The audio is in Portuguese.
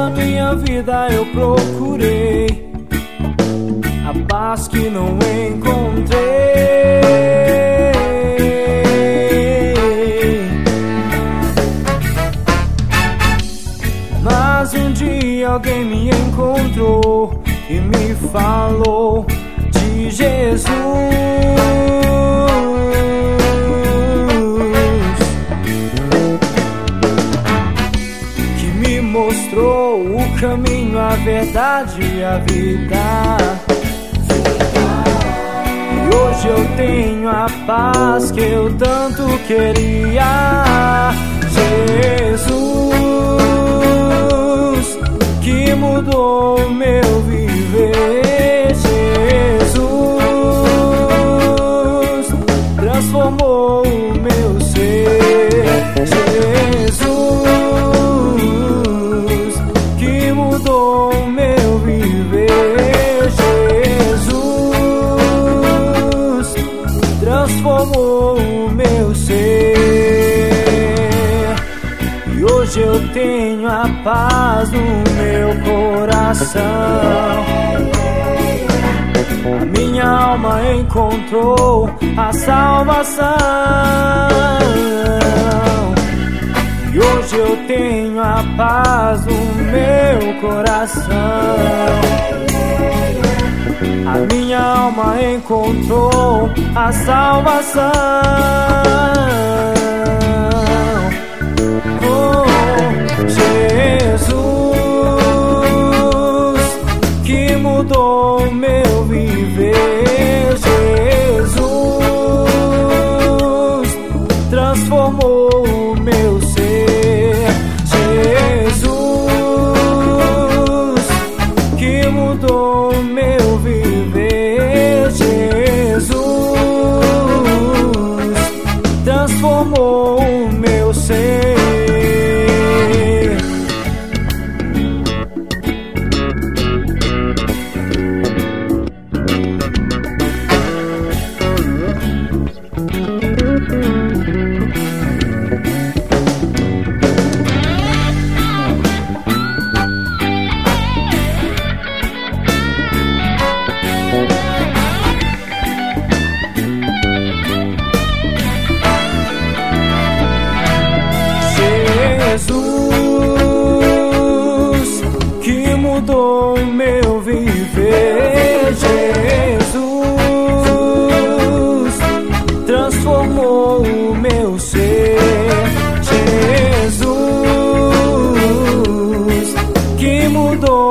Na minha vida eu procurei a paz que não encontrei, mas um dia alguém me encontrou e me falou de Jesus, que me mostrou o caminho, a verdade e a vida. E hoje eu tenho a paz que eu tanto queria. Jesus, que mudou o meu viver. Jesus, transformou o meu ser. Jesus, que mudou o meu viver. Jesus, transformou o meu ser. E hoje eu tenho a paz no meu coração. A minha alma encontrou a salvação. E hoje eu tenho a paz no meu coração. A minha alma encontrou a salvação. Oh, Jesus, que mudou o meu viver. Jesus, transformou o meu ser. Jesus, que mudou o meu viver. Jesus, transformou o meu ser. Jesus, que mudou o meu viver. Jesus, transformou o meu ser. Jesus, que mudou